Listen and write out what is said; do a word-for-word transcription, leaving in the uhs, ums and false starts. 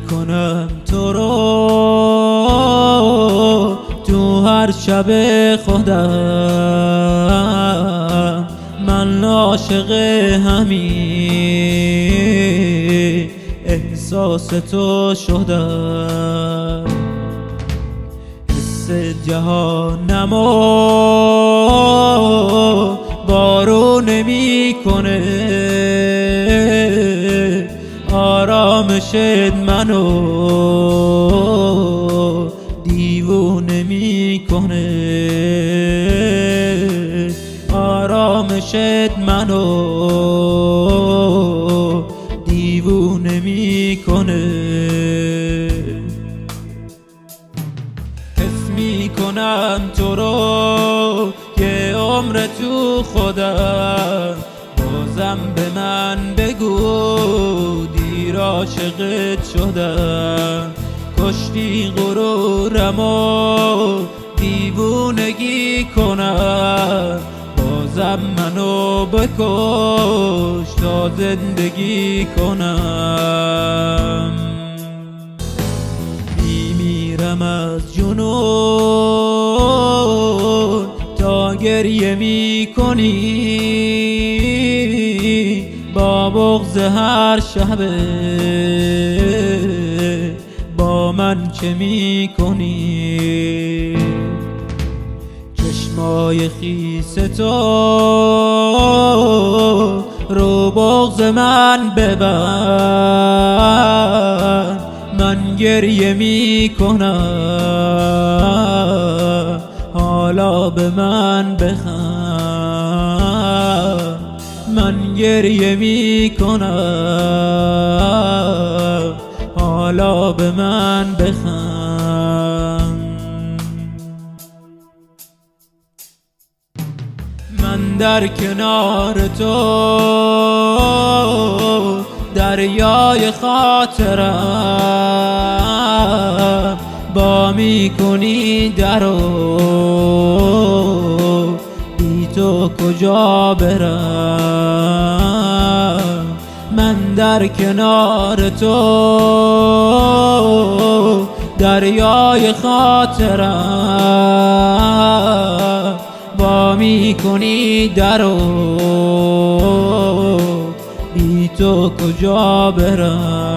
میکنم تو رو تو هر شب خودم، من عاشق همین احساس تو شدم. حس جهانمو بارون نمیکنه، آرامشت منو دیوونه میکنه، آرامشت منو دیوونه میکنه. حس میکنم تو رو که عمر تو خودم، بازم به من بگو دیر عاشقت شدم. کشتی غرورمو دیوونگی کنم، بازم منو بکش تا زندگی کنم. میمیرم از جنون تا گریه میکنی، با بغض هر شبه با من چه میکنی؟ چشمای خیس تو رو بغض من ببند، من گریه میکنم حالا به من بخند. من گریه میکنم حالا به من بخند. من در کنار تو دریای خاطرم، با میکنی درو بی تو کجا برم؟ من در کنار تو دریای خاطرم، با میکنی درو بی تو کجا برم؟